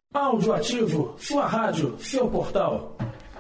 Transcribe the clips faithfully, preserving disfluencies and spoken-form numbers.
Áudio Ativo, sua rádio, seu portal.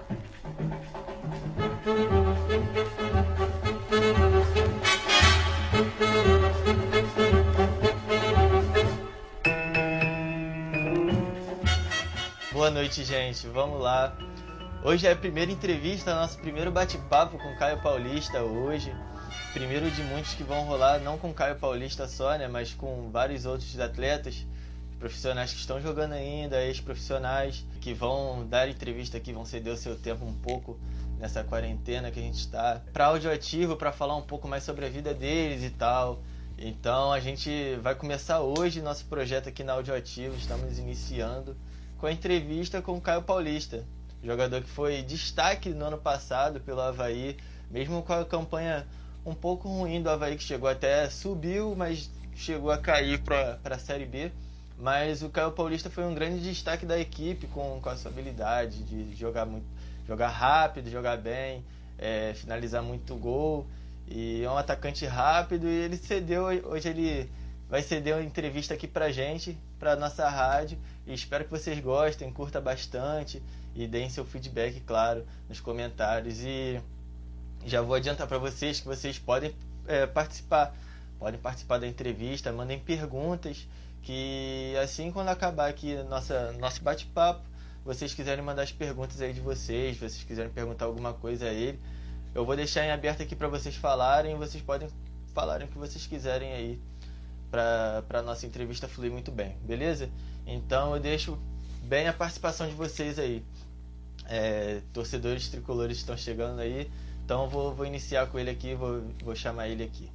Boa noite, gente. Vamos lá. Hoje é a primeira entrevista, nosso primeiro bate-papo com Caio Paulista hoje. Primeiro de muitos que vão rolar, não com Caio Paulista só, né, mas com vários outros atletas, profissionais que estão jogando ainda, ex-profissionais, que vão dar entrevista aqui, vão ceder o seu tempo um pouco nessa quarentena que a gente está, para áudio ativo, para falar um pouco mais sobre a vida deles e tal. Então a gente vai começar hoje nosso projeto aqui na Áudio Ativo, estamos iniciando com a entrevista com o Caio Paulista, jogador que foi destaque no ano passado pelo Avaí, mesmo com a campanha um pouco ruim do Avaí, que chegou até, subiu, mas chegou a cair para a Série B. Mas o Caio Paulista foi um grande destaque da equipe com, com a sua habilidade de jogar, muito, jogar rápido, jogar bem, é, finalizar muito gol. E é um atacante rápido e ele cedeu, hoje ele vai ceder uma entrevista aqui pra gente, pra nossa rádio. E espero que vocês gostem, curta bastante e deem seu feedback, claro, nos comentários. E já vou adiantar para vocês que vocês podem é, participar, podem participar da entrevista, mandem perguntas, que assim quando acabar aqui nossa, nosso bate-papo, vocês quiserem mandar as perguntas aí de vocês, se vocês quiserem perguntar alguma coisa a ele, eu vou deixar em aberto aqui para vocês falarem, vocês podem falarem o que vocês quiserem aí para a nossa entrevista fluir muito bem, beleza? Então eu deixo bem a participação de vocês aí. É, torcedores tricolores estão chegando aí, então vou, vou iniciar com ele aqui, vou, vou chamar ele aqui.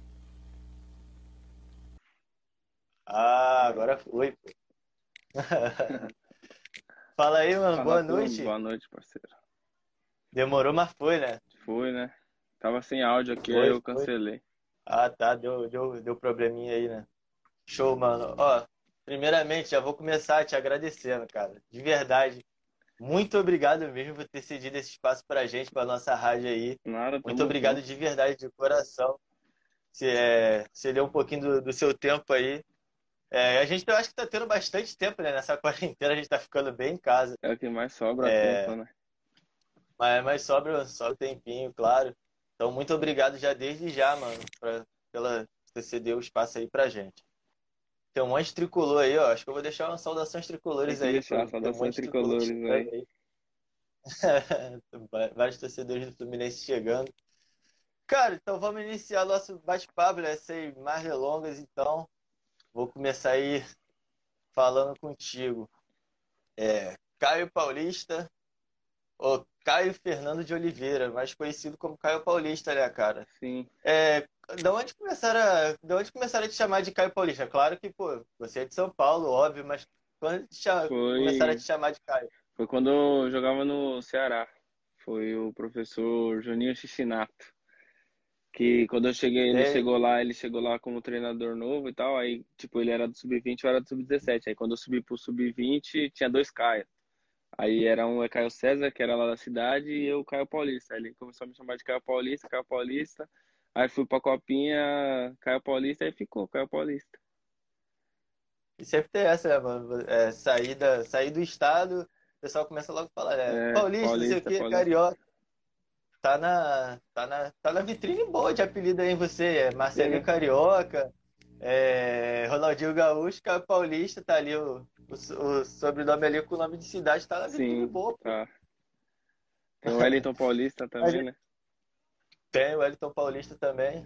Ah, agora foi, pô. Fala aí, mano. Fala, boa pô, noite. Boa noite, parceiro. Demorou, mas foi, né? Foi, né? Tava sem áudio aqui, Foi, aí eu foi. cancelei. Ah, tá. Deu, deu, deu probleminha aí, né? Show, mano. Ó, primeiramente, já vou começar te agradecendo, cara. De verdade. Muito obrigado mesmo por ter cedido esse espaço pra gente, pra nossa rádio aí. Nada, Muito tamo obrigado junto. de verdade, de coração. Você, é, você deu um pouquinho do, do seu tempo aí. É, a gente, eu acho que tá tendo bastante tempo, né? Nessa quarentena, a gente tá ficando bem em casa. É o que mais sobra É, tempo, né? mas, mas sobra, sobra um tempinho, claro. Então, muito obrigado já desde já, mano, pra, pela você ceder o espaço aí pra gente. Tem um monte de tricolor aí, ó. Acho que eu vou deixar umas saudações Tem tricolores que aí. deixar, Pro, tem um saudações monte de tricolor tricolores chegando aí. aí. Vários torcedores do Fluminense chegando. Cara, então vamos iniciar nosso bate-papo, né? Sem mais delongas, então. Vou começar aí falando contigo. É, Caio Paulista, ou Caio Fernando de Oliveira, mais conhecido como Caio Paulista, né, cara? Sim, É, da onde começaram a, da onde começaram a te chamar de Caio Paulista? Claro que, pô, você é de São Paulo, óbvio, mas quando te cha- começaram a foi, te chamar de Caio? foi quando eu jogava no Ceará. Foi o professor Juninho Xixinato. Que quando eu cheguei, ele Sei. chegou lá, ele chegou lá como treinador novo e tal. Aí, tipo, ele era do sub vinte, eu era do sub dezessete. Aí quando eu subi pro sub vinte, tinha dois Caio. Aí era um é Caio César, que era lá da cidade, e eu, Caio Paulista. Aí ele começou a me chamar de Caio Paulista, Caio Paulista. Aí fui pra Copinha, Caio Paulista, aí ficou Caio Paulista. E sempre tem essa, né, mano? É, sair, da, sair do estado, o pessoal começa logo a falar, né? É, Paulista, não sei o Paulista, quê, Paulista. carioca. Tá na, tá na, tá na vitrine boa de apelido aí você. É Marcelinho É, Carioca, é Ronaldinho Gaúcho, Caio Paulista, tá ali o, o, o sobrenome ali com o nome de cidade, tá na vitrine sim, boa, pô. tá. Tem o Wellington Paulista A também, gente né? tem o Wellington Paulista também.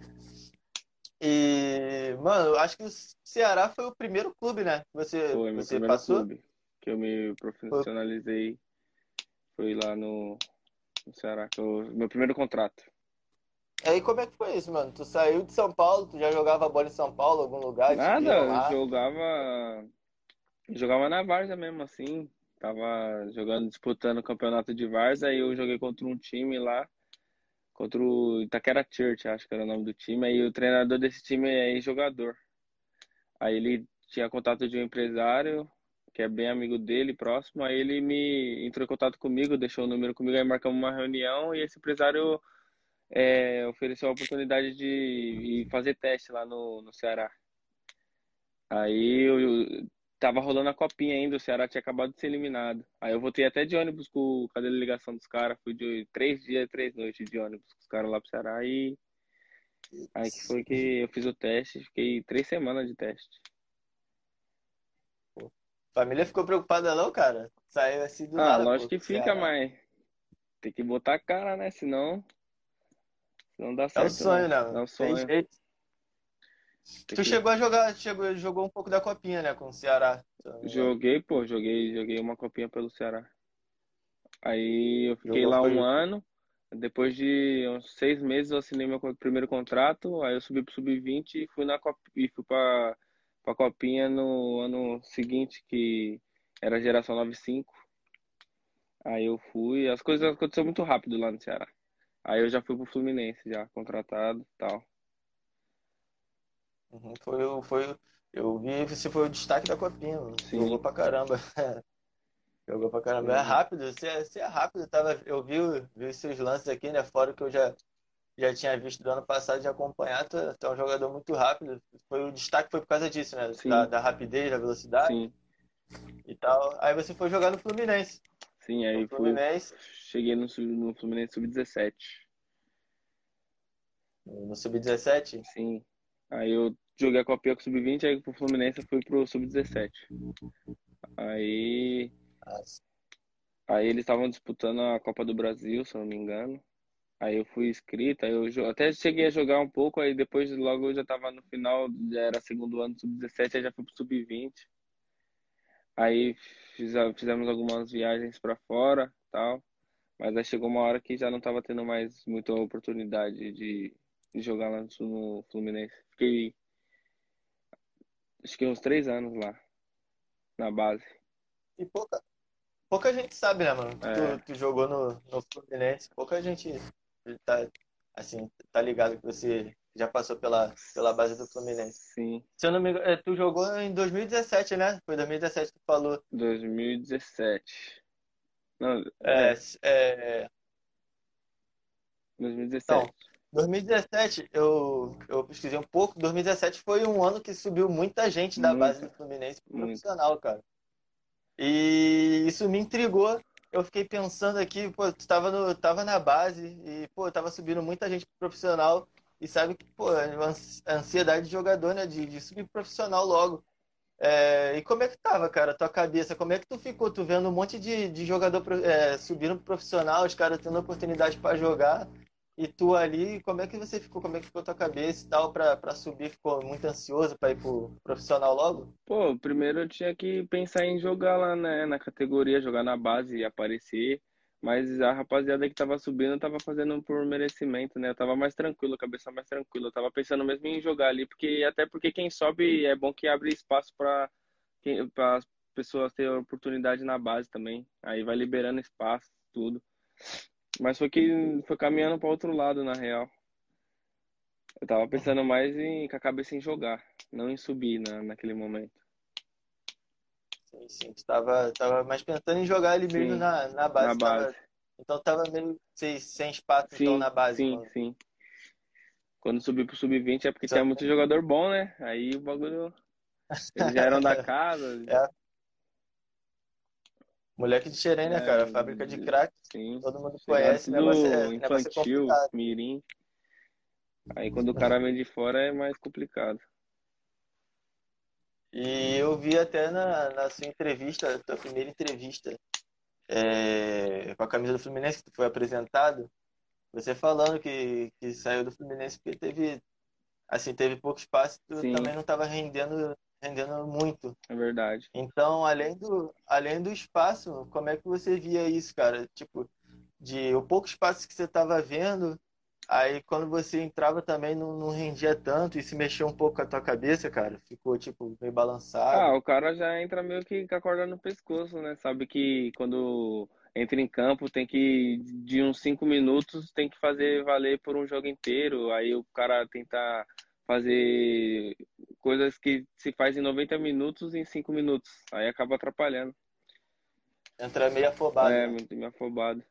E, mano, eu acho que o Ceará foi o primeiro clube, né? Que você, Foi meu você primeiro passou. clube que eu me Foi- profissionalizei. Foi lá no, no Ceará, que eu, meu primeiro contrato. Aí como é que foi isso, mano? Tu saiu de São Paulo, tu já jogava bola em São Paulo, algum lugar, te Nada, viram eu lá? jogava, jogava na Várzea mesmo, assim. Tava jogando, disputando o campeonato de Várzea, aí eu joguei contra um time lá, contra o Itaquera Church, acho que era o nome do time. Aí o treinador desse time é ex-jogador. Aí ele tinha contato de um empresário, que é bem amigo dele, próximo. Aí ele me entrou em contato comigo, deixou o número comigo, aí marcamos uma reunião e esse empresário é, ofereceu a oportunidade de ir fazer teste lá no, no Ceará. Aí eu tava rolando a copinha ainda, o Ceará tinha acabado de ser eliminado. Aí eu voltei até de ônibus com, com a delegação dos caras, fui de três dias, três noites de ônibus com os caras lá pro Ceará e aí que foi que eu fiz o teste, fiquei três semanas de teste. Família ficou preocupada não, cara? Saiu assim do Ah, nada, lógico pô, que pro fica, Ceará. mas tem que botar a cara, né? Senão não dá É o certo sonho, não. né, É mano? o Tem sonho. jeito. Tem Tu que... chegou a jogar, chegou, jogou um pouco da copinha, né, com o Ceará, se eu não me engano. Joguei, pô, joguei, joguei uma copinha pelo Ceará. Aí eu fiquei Jogou, lá um foi. ano. Depois de uns seis meses eu assinei meu co- primeiro contrato. Aí eu subi pro sub vinte e fui na Cop... e fui pra, pra Copinha no ano seguinte, que era a geração noventa e cinco. Aí eu fui. As coisas aconteceram muito rápido lá no Ceará. Aí eu já fui pro Fluminense, já contratado e tal. Uhum, foi, o- foi, o- eu vi, você foi o destaque da copinha, mano. Jogou Sim. pra caramba. Jogou pra caramba. É Joguei. rápido, você, é- você é rápido. Tava, eu vi, o- vi os seus lances aqui, né? Fora o que eu já, já tinha visto do ano passado de acompanhar. Tu, tu é um jogador muito rápido. Foi, o destaque foi por causa disso, né? Da, Sim, da rapidez, da velocidade sim, e tal. Aí você foi jogar no Fluminense. sim. No Aí fui. Fluminense, Cheguei no, sub- no Fluminense sub dezessete. no sub dezessete. Sim. Aí eu joguei a Copinha com o sub vinte, aí pro Fluminense eu fui pro sub dezessete. Aí, Ah, aí eles estavam disputando a Copa do Brasil, se eu não me engano. Aí eu fui inscrito, aí eu jo- até cheguei a jogar um pouco, aí depois logo eu já tava no final, já era segundo ano sub dezessete, aí já fui pro sub vinte. Aí fiza- fizemos algumas viagens pra fora, tal. Mas aí chegou uma hora que já não tava tendo mais muita oportunidade de, de jogar lá no no Fluminense. Fiquei, acho que uns três anos lá, na base. e pouca, pouca gente sabe, né, mano? Que tu, É, tu jogou no, no Fluminense. Pouca gente tá, assim, tá ligado que você já passou pela, pela base do Fluminense. sim, Se eu não me engano, é, tu jogou em dois mil e dezessete, né? Foi dois mil e dezessete que tu falou. dois mil e dezessete. Não, É, é, é, então, dois mil e dezessete. dois mil e dezessete, eu, eu pesquisei um pouco. dois mil e dezessete foi um ano que subiu muita gente da base do Muita, Fluminense pro muita. profissional, cara. E isso me intrigou. Eu fiquei pensando aqui, pô, tu tava, no, tava na base e, pô, tava subindo muita gente pro profissional. E sabe que, pô, a ans- a ansiedade de jogador, né? De, de subir pro profissional logo. É, e como é que tava, cara, a tua cabeça? Como é que tu ficou? Tu vendo um monte de, de jogador pro- é, subindo pro profissional, os caras tendo oportunidade para jogar, e tu ali, como é que você ficou? Como é que ficou a tua cabeça e tal pra, pra subir? Ficou muito ansioso pra ir pro profissional logo? Pô, primeiro eu tinha que pensar em jogar lá, né, na categoria, jogar na base e aparecer. Mas a rapaziada que tava subindo tava fazendo por merecimento, né? Eu tava mais tranquilo, cabeça mais tranquila. Eu tava pensando mesmo em jogar ali, porque até porque quem sobe é bom que abre espaço para para as pessoas terem oportunidade na base também. Aí vai liberando espaço, tudo. Mas foi que foi caminhando para outro lado, na real. Eu tava pensando mais em com a cabeça em jogar, não em subir na, naquele momento. Sim, sim, tu tava, tava mais pensando em jogar ali mesmo Sim, na, na na base, base. tava, então tava meio sem, sem espaço então Sim, na base, sim, quando, sim. Quando subir pro sub vinte é porque se eu tinha não muito me jogador bom, né? Aí o bagulho. Eles já eram da casa. É, moleque de Xerém, né, cara? Fábrica de É, crack, sim. todo mundo Chegaram conhece, o negócio é, tudo o negócio é infantil, complicado. mirim. Aí quando o cara vem de fora é mais complicado. E eu vi até na, na sua entrevista, tua primeira entrevista, é, com a camisa do Fluminense que tu foi apresentado, você falando que, que saiu do Fluminense porque teve, assim, teve pouco espaço e tu Sim, também não estava rendendo, rendendo muito. é verdade. Então, além do, além do espaço, como é que você via isso, cara? Tipo, de o pouco espaço que você estava vendo, aí quando você entrava também não, não rendia tanto e se mexeu um pouco com a tua cabeça, cara. Ficou, tipo, meio Ah, balançado. o cara já entra meio que com a corda no pescoço, né? Sabe que quando entra em campo tem que, de uns cinco minutos, tem que fazer valer por um jogo inteiro. Aí o cara tenta fazer coisas que se faz em noventa minutos em cinco minutos. Aí acaba atrapalhando. Entra meio afobado, É, né? muito me afobado.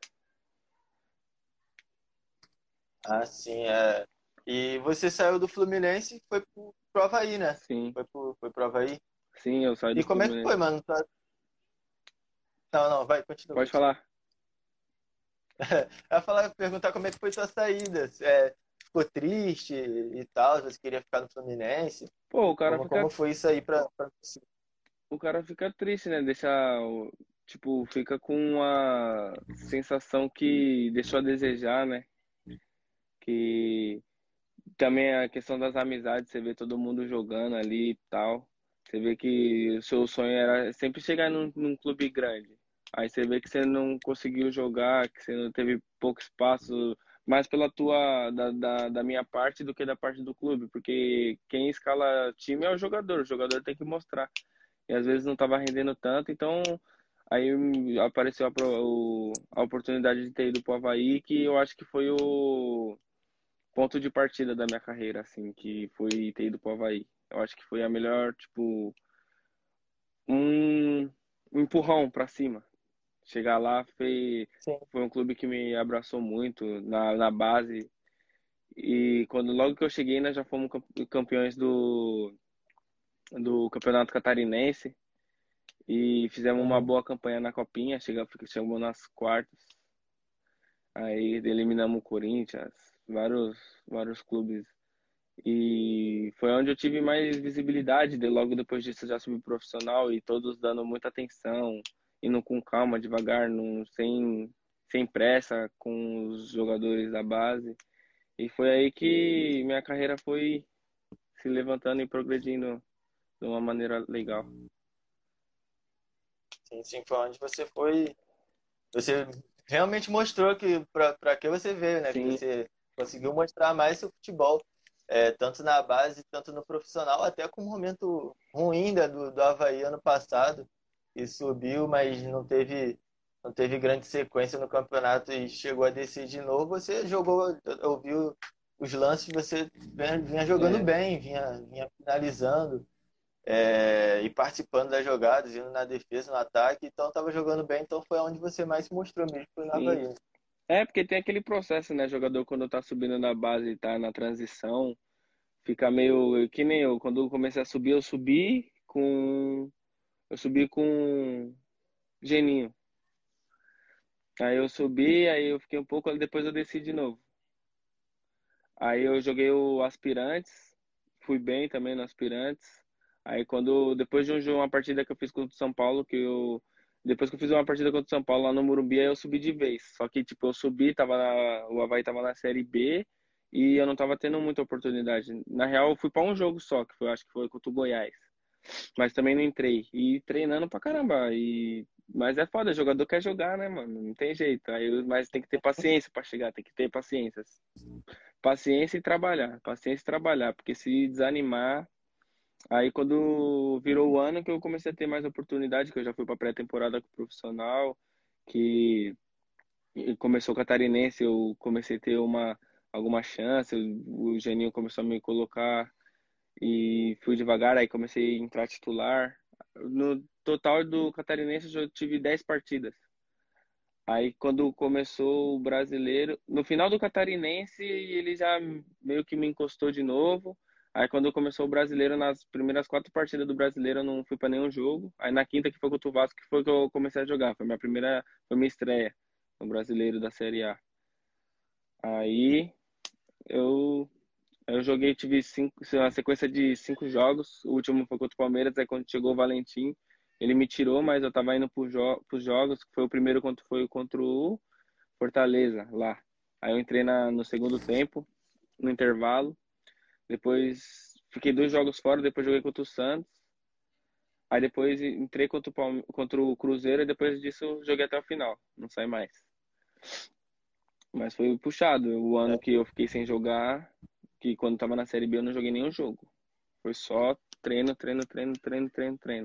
Ah, sim, é. E você saiu do Fluminense e foi pro, pro Avaí, né? Sim, Foi pro, foi pro Avaí. Sim, eu saí do E como é que Fluminense. foi, mano? Tá- Não, não, vai, continua, Pode continua. falar. Eu ia falar, perguntar como é que foi sua saída. É, ficou triste e tal, você queria ficar no Fluminense? Pô, o cara Como, fica, como foi isso aí pra, pra você? o cara fica triste, né? Deixa, o- tipo, fica com uma sensação que deixou a desejar, né? Que também a questão das amizades, você vê todo mundo jogando ali e tal. Você vê que o seu sonho era sempre chegar num, num clube grande. Aí você vê que você não conseguiu jogar, que você não teve pouco espaço, mais pela tua, da, da, da minha parte do que da parte do clube, porque quem escala time é o jogador, o jogador tem que mostrar. E às vezes não estava rendendo tanto, então aí apareceu a, pro- o- a oportunidade de ter ido para o Avaí, que eu acho que foi o ponto de partida da minha carreira, assim, que foi ter ido pro Avaí. Eu acho que foi a melhor, tipo, um um empurrão pra cima. Chegar lá foi, Sim. foi um clube que me abraçou muito na, na base. E quando logo que eu cheguei, nós já fomos cam- campeões do, do Campeonato Catarinense e fizemos uma Uhum. boa campanha na Copinha, chegamos, chegamos nas quartas. Aí eliminamos o Corinthians, vários, vários clubes. E foi onde eu tive mais visibilidade. De logo depois disso eu já subi profissional e todos dando muita atenção, indo com calma, devagar, não, sem, sem pressa com os jogadores da base. E foi aí que minha carreira foi se levantando e progredindo de uma maneira legal. Sim, sim, foi onde você foi. Você realmente mostrou que para para que você veio, né? Que Sim, você conseguiu mostrar mais seu futebol, é, tanto na base, tanto no profissional, até com um momento ruim da, do, do Avaí ano passado, e subiu, mas não teve, não teve grande sequência no campeonato e chegou a descer de novo. Você jogou, eu vi os lances, você vinha, vinha jogando é, bem, vinha, vinha finalizando é, e participando das jogadas, indo na defesa, no ataque, então estava jogando bem, então foi onde você mais se mostrou mesmo, foi no sim. Avaí. Né? É, porque tem aquele processo, né? Jogador quando tá subindo na base e tá na transição, fica meio que nem eu. Quando eu comecei a subir, eu subi com. Eu subi com Geninho. Aí eu subi, aí eu fiquei um pouco, depois eu desci de novo. Aí eu joguei o Aspirantes, fui bem também no Aspirantes. Aí quando, depois de um jogo, uma partida que eu fiz contra o São Paulo, que eu, depois que eu fiz uma partida contra o São Paulo lá no Morumbi, aí eu subi de vez. Só que, tipo, eu subi, tava na, o Avaí tava na Série B e eu não tava tendo muita oportunidade. Na real, eu fui pra um jogo só, que foi, acho que foi contra o Goiás. Mas também não entrei. E treinando pra caramba. E... Mas é foda, jogador quer jogar, né, mano? Não tem jeito. Aí, mas tem que ter paciência pra chegar, tem que ter paciência. Paciência e trabalhar. Paciência e trabalhar. Porque se desanimar. Aí quando virou o ano que eu comecei a ter mais oportunidade, que eu já fui pra pré-temporada com o profissional, que começou o catarinense, eu comecei a ter uma, alguma chance, o Geninho começou a me colocar e fui devagar, aí comecei a entrar titular. No total do Catarinense eu já tive dez partidas. Aí quando começou o brasileiro, no final do Catarinense ele já meio que me encostou de novo. Aí quando começou o brasileiro, nas primeiras quatro partidas do brasileiro eu não fui para nenhum jogo. Aí na quinta que foi contra o Vasco que foi que eu comecei a jogar, foi minha primeira, foi minha estreia no brasileiro da Série A. Aí eu Eu joguei, tive cinco, uma sequência de cinco jogos. O último foi contra o Palmeiras, aí quando chegou o Valentim, ele me tirou, mas eu tava indo pros jo pros jogos, que foi o primeiro contra, foi contra o Fortaleza, lá. Aí eu entrei na, no segundo tempo, no intervalo. Depois fiquei dois jogos fora, depois joguei contra o Santos. Aí depois entrei contra o, Palme contra o Cruzeiro e depois disso joguei até o final. Não sai mais. Mas foi puxado. O ano que eu fiquei sem jogar, que quando tava na Série B eu não joguei nenhum jogo. Foi só treino, treino, treino, treino, treino, treino.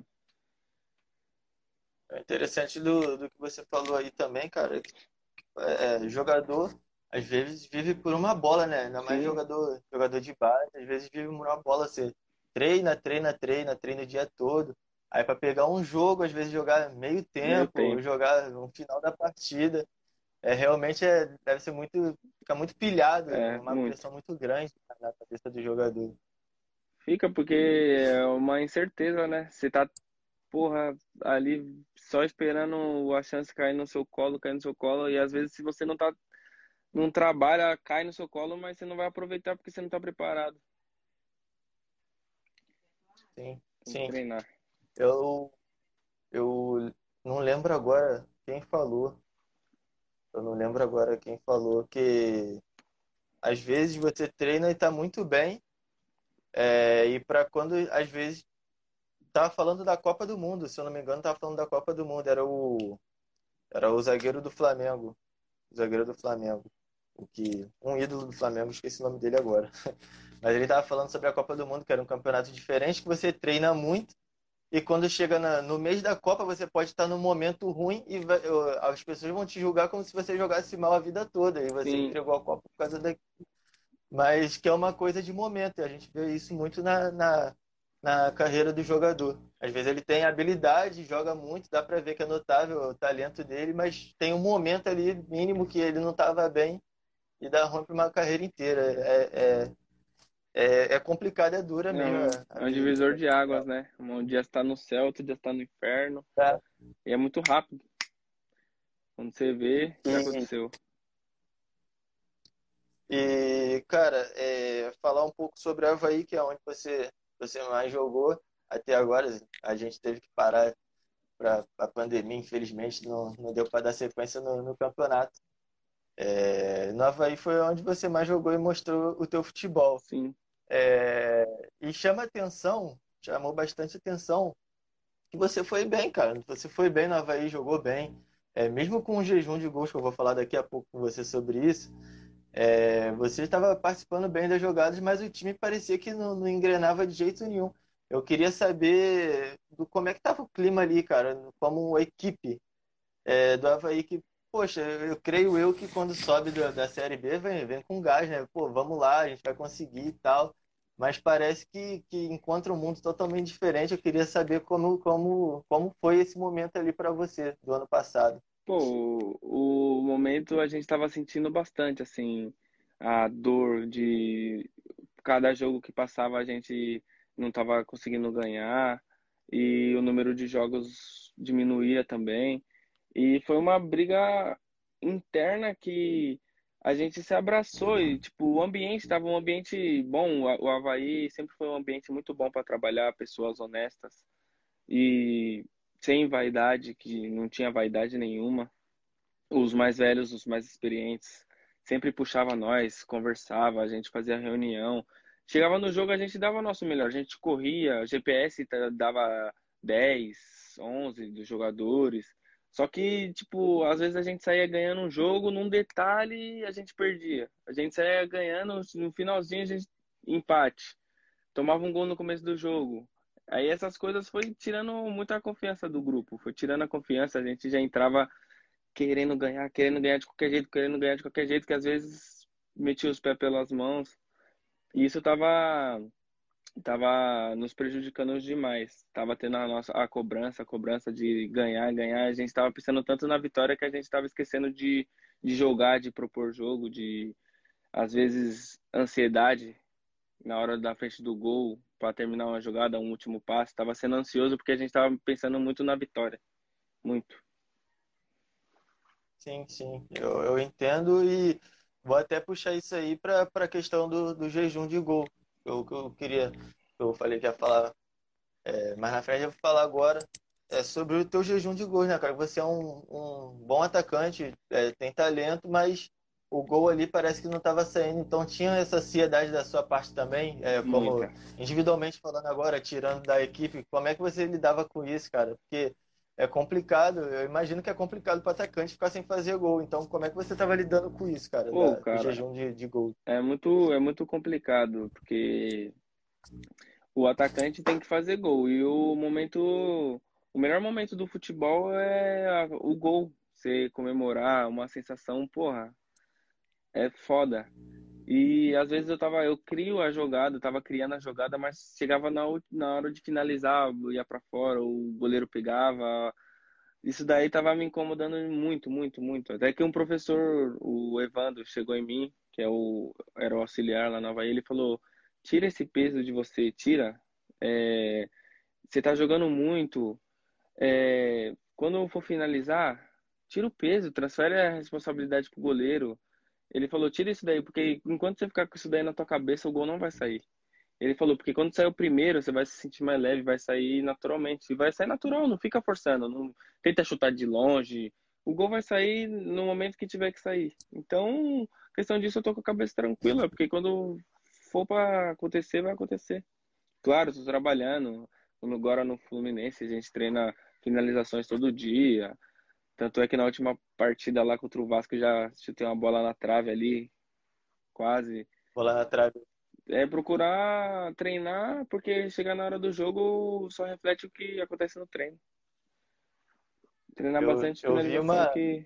É interessante do, do que você falou aí também, cara, que, é, jogador às vezes vive por uma bola, né? Ainda mais Sim, jogador, jogador de base, às vezes vive por uma bola, você treina, treina, treina, treina o dia todo. Aí para pegar um jogo, às vezes jogar meio meio tempo, ou tempo. jogar no final da partida, é realmente é, deve ser muito, fica muito pilhado, É, uma muito. pressão muito grande na cabeça do jogador. Fica porque é uma incerteza, né? Você tá, porra, ali só esperando a chance cair no seu colo, cair no seu colo, e às vezes se você não tá, não trabalha, cai no seu colo, mas você não vai aproveitar porque você não tá preparado. Sim, Tem que sim. treinar. Eu, eu não lembro agora quem falou. Eu não lembro agora quem falou que às vezes você treina e tá muito bem, é, e para quando às vezes tava falando da Copa do Mundo, se eu não me engano, tava falando da Copa do Mundo, era o era o zagueiro do Flamengo, o zagueiro do Flamengo, o que um ídolo do Flamengo, esqueci o nome dele agora. Mas ele tava falando sobre a Copa do Mundo, que era um campeonato diferente, que você treina muito. E quando chega na- no mês da Copa, você pode estar num momento ruim e vai- eu- as pessoas vão te julgar como se você jogasse mal a vida toda e você Sim, entregou a Copa por causa da. Mas que é uma coisa de momento, e a gente vê isso muito na, na, na carreira do jogador. Às vezes ele tem habilidade, joga muito, dá pra ver que é notável o talento dele, mas tem um momento ali mínimo que ele não estava bem e dá ruim para uma carreira inteira. É, é, é, é complicado, é dura é mesmo um, a, a é um vida de divisor jogador de de águas, futebol. né? Um dia está no céu, outro dia está no inferno. Tá? E é muito rápido. Quando você vê, já Sim. aconteceu. E, cara, é, falar um pouco sobre o Avaí, que é onde você, você mais jogou até agora. A gente teve que parar para a pandemia, infelizmente, não, não deu para dar sequência no, no campeonato. É, no Avaí foi onde você mais jogou e mostrou o teu futebol. Sim. É, e chama atenção, chamou bastante atenção, que você foi bem, cara. Você foi bem no Avaí, jogou bem. É, mesmo com o jejum de gols, que eu vou falar daqui a pouco com você sobre isso. É, você estava participando bem das jogadas, mas o time parecia que não, não engrenava de jeito nenhum. Eu queria saber do, como é que estava o clima ali, cara, como equipe, é, do Avaí, que, poxa, eu creio eu que quando sobe da, da Série B vem, vem com gás, né? Pô, vamos lá, a gente vai conseguir e tal. Mas parece que, que encontra um mundo totalmente diferente. Eu queria saber como, como, como foi esse momento ali para você, do ano passado. Pô, o, o momento a gente estava sentindo bastante, assim, a dor de cada jogo que passava a gente não estava conseguindo ganhar e o número de jogos diminuía também. E foi uma briga interna que a gente se abraçou e, tipo, o ambiente estava um ambiente bom. O o Avaí sempre foi um ambiente muito bom para trabalhar, pessoas honestas e sem vaidade, que não tinha vaidade nenhuma. Os mais velhos, os mais experientes, sempre puxava nós, conversava, a gente fazia reunião. Chegava no jogo, a gente dava o nosso melhor, a gente corria, o G P S ta- dava dez, onze dos jogadores. Só que, tipo, às vezes a gente saía ganhando um jogo, num detalhe a gente perdia. A gente saía ganhando, no finalzinho a gente empate. Tomava um gol no começo do jogo. Aí essas coisas foi tirando muita confiança do grupo, foi tirando a confiança, a gente já entrava querendo ganhar, querendo ganhar de qualquer jeito, querendo ganhar de qualquer jeito, que às vezes metia os pés pelas mãos. E isso tava, tava nos prejudicando demais. Tava tendo a nossa a cobrança, a cobrança de ganhar, ganhar. A gente tava pensando tanto na vitória que a gente tava esquecendo de, de jogar, de propor jogo, de às vezes ansiedade na hora da frente do gol para terminar uma jogada, um último passe. Tava sendo ansioso porque a gente tava pensando muito na vitória, muito. Sim, sim, eu, eu entendo e vou até puxar isso aí para a questão do, do jejum de gol. Eu, que eu queria, eu falei que ia falar, é, mais na frente, eu vou falar agora é, sobre o teu jejum de gols, né, cara? Você é um, um bom atacante, é, tem talento, mas o gol ali parece que não estava saindo, então tinha essa ansiedade da sua parte também, é, como Muita. individualmente falando agora, tirando da equipe, como é que você lidava com isso, cara? Porque é complicado, eu imagino que é complicado para atacante ficar sem fazer gol, então como é que você estava lidando com isso, cara, Pô, da- do cara, jejum de, de gol? é muito, é muito complicado, porque o atacante tem que fazer gol. E o momento, o melhor momento do futebol é a- o gol. Você comemorar, uma sensação, porra, é foda. E às vezes eu tava, eu crio a jogada, eu tava criando a jogada, mas chegava na, ult- na hora de finalizar, eu ia pra fora, o goleiro pegava. Isso daí tava me incomodando muito, muito, muito. Até que um professor, o Evandro, chegou em mim, que é o, era o auxiliar lá na Havaí, ele falou tira esse peso de você, tira. É, você tá jogando muito. É, quando for finalizar, tira o peso, transfere a responsabilidade pro goleiro. Ele falou, tira isso daí, porque enquanto você ficar com isso daí na tua cabeça, o gol não vai sair. Ele falou, porque quando sair o primeiro, você vai se sentir mais leve, vai sair naturalmente. E vai sair natural, não fica forçando, não tenta chutar de longe. O gol vai sair no momento que tiver que sair. Então, questão disso, eu tô com a cabeça tranquila, porque quando for para acontecer, vai acontecer. Claro, estou trabalhando. Agora no Fluminense, a gente treina finalizações todo dia. Tanto é que na última partida lá contra o Vasco, eu já chutei uma bola na trave ali, quase. Vou lá na trave. É procurar treinar, porque chegar na hora do jogo só reflete o que acontece no treino. Treinar Eu, bastante eu vi finalização uma, que...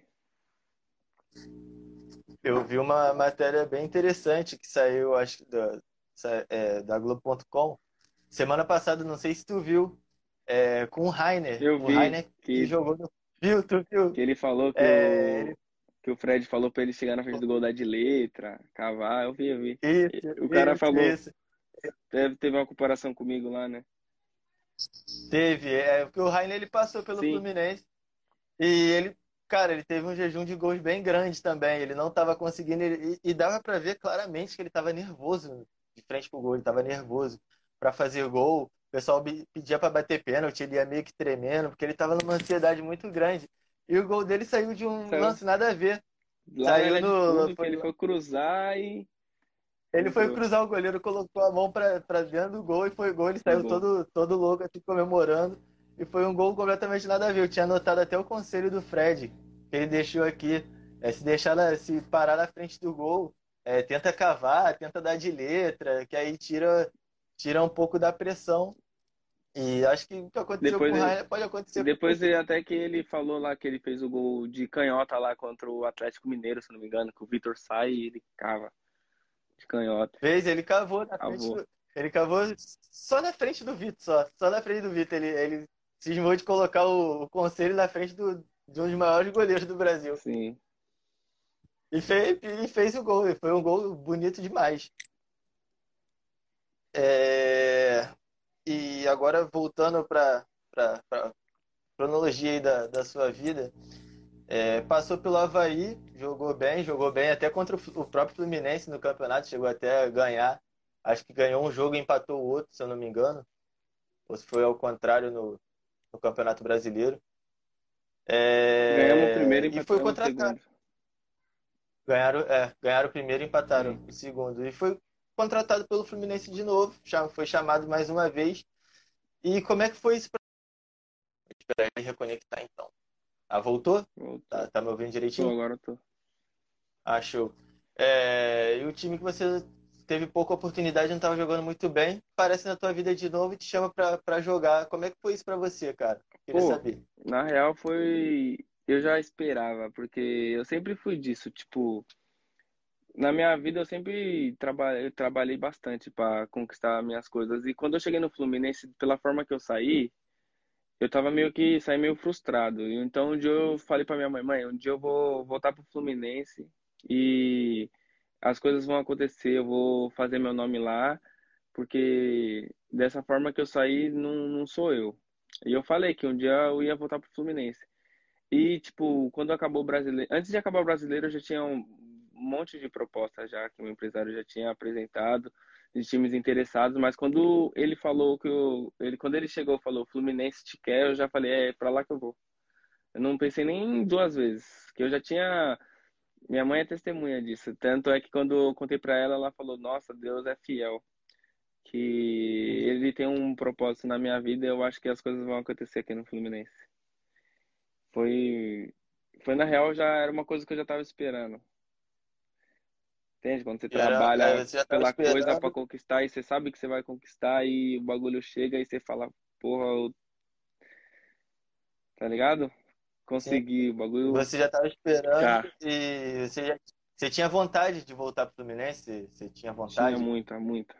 eu vi uma matéria bem interessante que saiu, acho que da, sa- é, da Globo ponto com. Semana passada, não sei se tu viu, é, com o Rainer. Eu O vi Rainer que que, jogou no. Viu, tu viu? que ele falou que É, o, ele, que o Fred falou pra ele chegar na frente do gol da de letra, cavar. Eu vi, eu vi. isso, O cara isso, falou, isso. teve, teve uma comparação comigo lá, né? Teve, é, porque o Rainer ele passou pelo Sim, Fluminense e ele, cara, ele teve um jejum de gols bem grande também. Ele não estava conseguindo, ele- e, e dava para ver claramente que ele estava nervoso de frente pro gol, ele estava nervoso para fazer gol. O pessoal be- pedia para bater pênalti, ele ia meio que tremendo, porque ele estava numa ansiedade muito grande. E o gol dele saiu de um saiu lance nada a ver. lá na Saiu área de no, fundo que foi ele foi cruzar e Ele foi entrou cruzar o goleiro, colocou a mão pra, pra dentro do gol e foi gol. Ele no saiu gol. todo, todo louco, assim, comemorando. E foi um gol completamente nada a ver. Eu tinha anotado até o conselho do Fred, que ele deixou aqui. É, se deixar, na- se parar na frente do gol, é, tenta cavar, tenta dar de letra, que aí tira, tira um pouco da pressão. E acho que o que aconteceu com Depois, o ele- Rainer pode acontecer com depois ele- você. até que ele falou lá que ele fez o gol de canhota lá contra o Atlético Mineiro, se não me engano, que o Vitor sai e ele cava de canhota. Fez, ele cavou na frente Cavou. do. Ele cavou só na frente do Vitor, só. Só na frente do Vitor. Ele, ele cismou de colocar o, o conselho na frente do, de um dos maiores goleiros do Brasil. Sim. E fez, e fez o gol. E foi um gol bonito demais. É, e agora, voltando para a cronologia aí da, da sua vida, é, passou pelo Avaí, jogou bem, jogou bem até contra o, o próprio Fluminense no campeonato, chegou até a ganhar. Acho que ganhou um jogo e empatou o outro, se eu não me engano. Ou se foi ao contrário no, no Campeonato Brasileiro. Ganhamos o É, primeiro e e foi empatamos o contratado. segundo. Ganharam, é, ganharam o primeiro e empataram Sim. o segundo. E foi contratado pelo Fluminense de novo. Já foi chamado mais uma vez. E como é que foi isso para ele reconectar então? Ah, voltou? Voltou. Tá, tá me ouvindo Tô, direitinho? agora eu tô. Ah, show. É, e o time que você teve pouca oportunidade, não estava jogando muito bem, aparece na tua vida de novo e te chama pra, pra jogar. Como é que foi isso pra você, cara? Queria Pô, saber. na real foi. Eu já esperava, porque eu sempre fui disso. Tipo, na minha vida eu sempre trabalhei, eu trabalhei bastante para conquistar minhas coisas. E quando eu cheguei no Fluminense, pela forma que eu saí, eu tava meio que saí meio frustrado. E então um dia eu falei pra minha mãe, mãe, um dia eu vou voltar pro Fluminense e as coisas vão acontecer, eu vou fazer meu nome lá, porque dessa forma que eu saí não, não sou eu. E eu falei que um dia eu ia voltar pro Fluminense. E tipo, quando acabou o brasileiro, antes de acabar o brasileiro, eu já tinha um monte de propostas já que o empresário já tinha apresentado de times interessados, mas quando ele falou que eu, ele quando ele chegou e falou Fluminense te quer, eu já falei, é pra lá que eu vou. Eu não pensei nem duas vezes, que eu já tinha, minha mãe é testemunha disso, tanto é que quando eu contei pra ela, ela falou, nossa, Deus é fiel, que ele tem um propósito na minha vida, e eu acho que as coisas vão acontecer aqui no Fluminense. Foi foi na real já era uma coisa que eu já estava esperando. Entende? Quando você E era, trabalha é, você já estava pela coisa para esperando, conquistar e você sabe que você vai conquistar e o bagulho chega e você fala, porra, eu- tá ligado? sim, Consegui, o e bagulho você já estava esperando já e você, já, você tinha vontade de voltar pro Fluminense? Você, você tinha tinha vontade? muita, muita.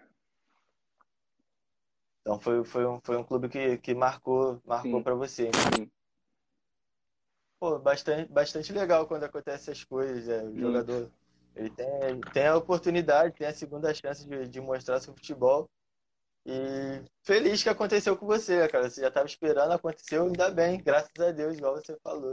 Então foi, foi um, foi um clube que, que marcou, marcou Sim, para você. Então, sim, pô, bastante, bastante legal quando acontecem essas coisas. É, o muito. jogador Ele tem, tem a oportunidade, tem a segunda chance de, de mostrar seu futebol. E feliz que aconteceu com você, cara. Você já estava esperando, aconteceu, ainda bem, graças a Deus, igual você falou.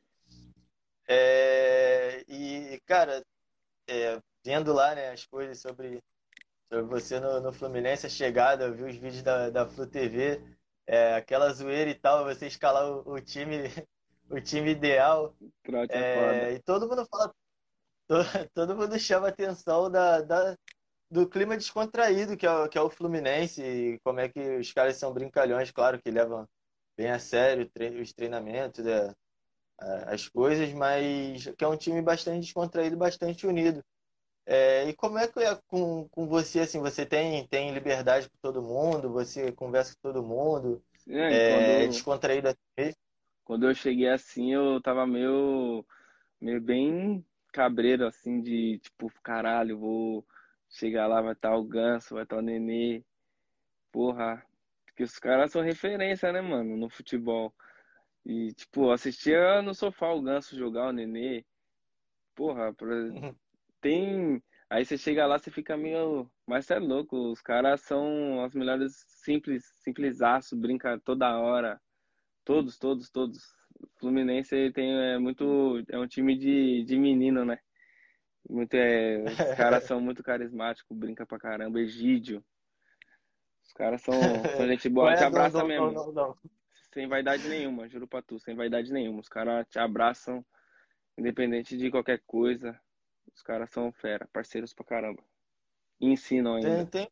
É, e, cara, é, vendo lá, né, as coisas sobre, sobre você no, no Fluminense, a chegada, eu vi os vídeos da, da Flu T V, é, aquela zoeira e tal, você escalar o, o time, o time ideal. Trote é foda. É, e todo mundo fala, todo, todo mundo chama a atenção da, da, do clima descontraído que é, o- que é o Fluminense, e como é que os caras são brincalhões, claro que levam bem a sério tre- os treinamentos, né, a- as coisas, mas que é um time bastante descontraído, bastante unido. É, e como é que é com, com você, assim, você tem, tem liberdade com todo mundo, você conversa com todo mundo, É, e é, é quando, descontraído assim mesmo? quando eu cheguei assim, eu tava meio, meio bem cabreiro, assim, de tipo, caralho, vou chegar lá, vai estar o Ganso, vai estar o Nenê, porra. Porque os caras são referência, né, mano, no futebol. E, tipo, eu assistia no sofá o Ganso jogar, o Nenê. Porra, pra- tem. Aí você chega lá, você fica meio. Mas você é louco, os caras são as melhores simples, simplesaço, brinca toda hora. Todos, todos, todos. Fluminense tem é muito. É um time de, de menino, né? Muito, é, os caras são muito carismáticos, brinca pra caramba. Egídio. Os caras são, são gente Qual boa, é te a do, abraça do, do, mesmo. do, do? Sem vaidade nenhuma, juro pra tu, sem vaidade nenhuma. Os caras te abraçam, independente de qualquer coisa. Os caras são fera, parceiros pra caramba. E ensinam Tem, ainda. tem,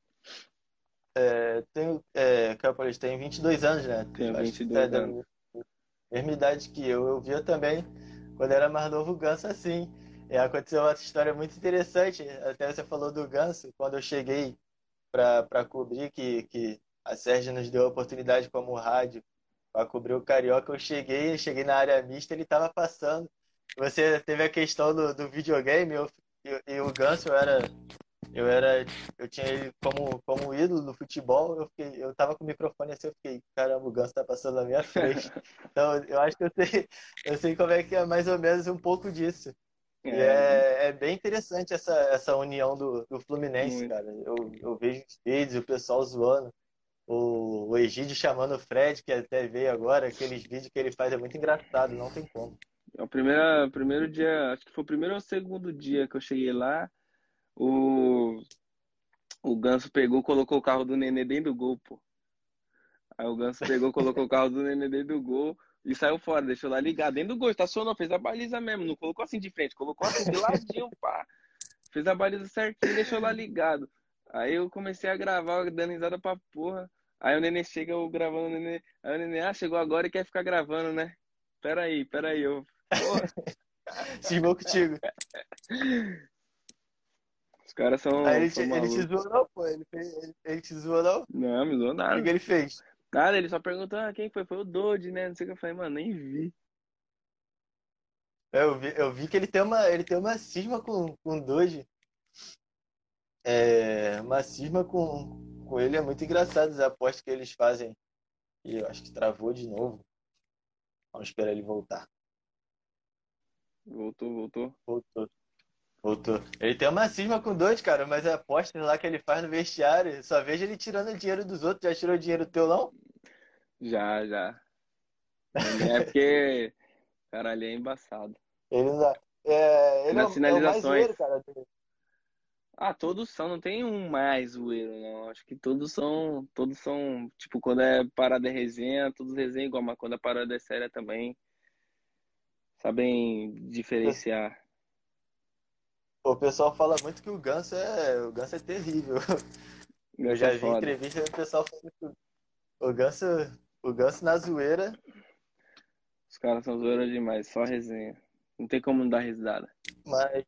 é, tem, é, Caio Paulista tem vinte e dois anos, né? Tenho Eu acho vinte que e é dois da anos. mesma idade que eu. Eu via também, quando era mais novo, o Ganso assim. E aconteceu uma história muito interessante. Até você falou do Ganso, quando eu cheguei para cobrir, que, que a Sérgio nos deu a oportunidade como rádio para cobrir o Carioca. Eu cheguei, eu cheguei na área mista, ele estava passando. Você teve a questão do, do videogame, eu, eu, e o Ganso, eu era eu era, eu tinha ele como, como ídolo do futebol. Eu fiquei, eu tava com o microfone assim, eu fiquei, caramba, o Ganso tá passando na minha frente. Então, eu acho que eu sei, eu sei como é que é mais ou menos um pouco disso. E É, é, é bem interessante essa, essa união do, do Fluminense, muito. cara. Eu, eu vejo os vídeos, o pessoal zoando, o, o Egídio chamando o Fred, que até veio agora, aqueles vídeos que ele faz é muito engraçado, não tem como. É o primeiro, primeiro dia, acho que foi o primeiro ou segundo dia que eu cheguei lá, o, o Ganso pegou, colocou o carro do Nenê dentro do gol, pô. Aí o Ganso pegou, colocou o carro do Nenê dentro do gol e saiu fora, deixou lá ligado. Dentro do gol, estacionou, fez a baliza mesmo, não colocou assim de frente, colocou assim de ladinho, pá. Fez a baliza certinho e deixou lá ligado. Aí eu comecei a gravar, dando risada pra porra. Aí o Nenê chega, eu gravando o Nenê. Aí o Nenê, ah, chegou agora e quer ficar gravando, né? Peraí, peraí, eu. Porra, Cismou contigo. os caras Aí são, ele te, são ele te malucos. zoou não, pô. Ele, fez- ele, ele te zoou não? O Não, me zoou que que nada. ele fez? Nada, ele só perguntou, ah, quem foi? Foi o Dodge, né? Não sei o que eu falei, mano, nem vi. É, Eu vi, eu vi que ele tem uma, ele tem uma cisma com, com o Doge. É, uma cisma com, com ele é muito engraçado, as apostas que eles fazem. E eu acho que travou de novo. Vamos esperar ele voltar. Voltou, voltou. Voltou, voltou. Ele tem uma cisma com o Doge, cara, mas a aposta lá que ele faz no vestiário, só vejo ele tirando o dinheiro dos outros. Já tirou o dinheiro teu, não? Já, já. Ele é porque, cara, ele é embaçado. Ele não dá. É, E ele é nas o, é o mais finalizações. zoeiro, cara. Ah, todos são, não tem um mais zoeiro, não. Acho que todos são, todos são, tipo, quando é parada é resenha, todos resenham igual, mas quando a parada é séria também, sabem diferenciar. O pessoal fala muito que o Ganso é, o Ganso é terrível. Eu Essa é já vi foda. entrevista do pessoal falando que o Ganso, o Ganso na zoeira, Os caras são zoeiros demais, só resenha. Não tem como não dar risada. mas,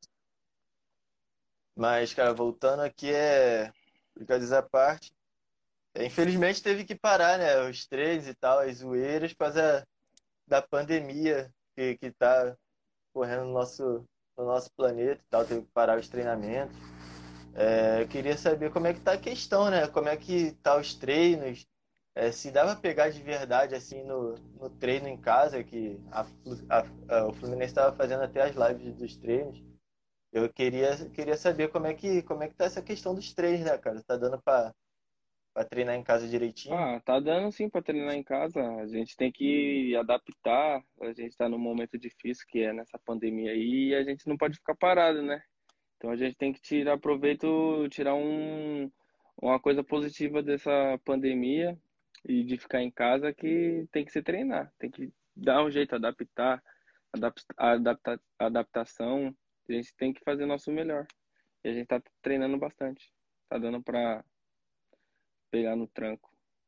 mas, cara, voltando aqui é brincadeiras à parte. É, infelizmente teve que parar, né? Os treinos e tal, as zoeiras, por causa da pandemia que, que tá correndo no nosso, no nosso planeta e tal, teve que parar os treinamentos. É, eu queria saber como é que tá a questão, né? Como é que tá os treinos, é, se dá pra pegar de verdade assim no, no treino em casa, que a, Flu- a- a- o Fluminense estava fazendo até as lives dos treinos. Eu queria, queria saber como é que, como é que tá essa questão dos treinos, né, cara? Tá dando pra, pra treinar em casa direitinho? Ah, tá dando sim para treinar em casa. A gente tem que adaptar. A gente tá num momento difícil que é nessa pandemia aí e a gente não pode ficar parado, né? Então a gente tem que tirar proveito, tirar um, uma coisa positiva dessa pandemia e de ficar em casa que tem que se treinar, tem que dar um jeito, adaptar, adap- adapta, adaptação. A gente tem que fazer o nosso melhor. E a gente tá treinando bastante. Tá dando pra pegar no tranco.